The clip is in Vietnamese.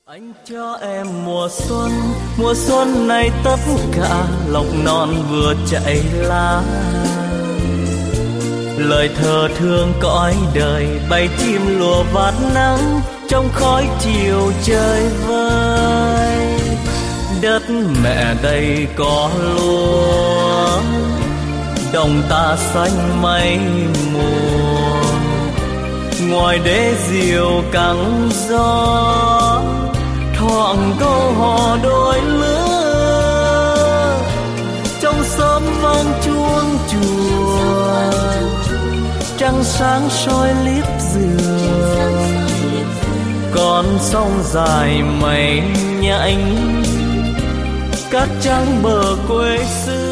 Anh cho em mùa xuân này tất cả lộc non vừa chảy lá. Lời thơ thương cõi đời bay chim lùa vạt nắng trong khói chiều trời vơi. Đất mẹ đây có lúa, đồng ta xanh mây mùa. Ngoài đế diều căng gió, thoảng câu hò đôi lứa. Trong xóm vang chuông chùa, trăng sáng soi liếp giường. Con sông dài mây nhảnh, cát trắng bờ quê xưa.